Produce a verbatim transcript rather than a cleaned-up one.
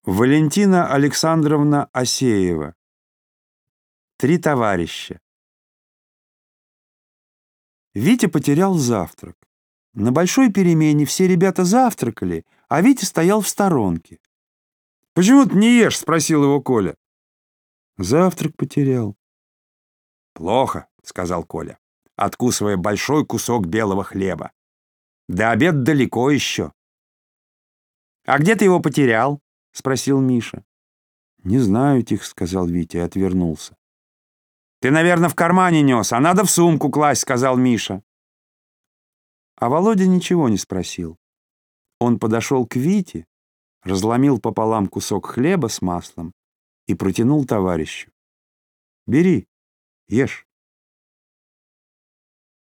Валентина Александровна Асеева. Три товарища. Витя потерял завтрак. На большой перемене все ребята завтракали, а Витя стоял в сторонке. «Почему ты не ешь?» — спросил его Коля. «Завтрак потерял». «Плохо», — сказал Коля, откусывая большой кусок белого хлеба. «До обеда далеко еще». «А где ты его потерял?» — спросил Миша. «Не знаю, — тихо сказал Витя и отвернулся. «Ты, наверное, в кармане нес, а надо в сумку класть», — сказал Миша. А Володя ничего не спросил. Он подошел к Вите, разломил пополам кусок хлеба с маслом и протянул товарищу. «Бери, ешь».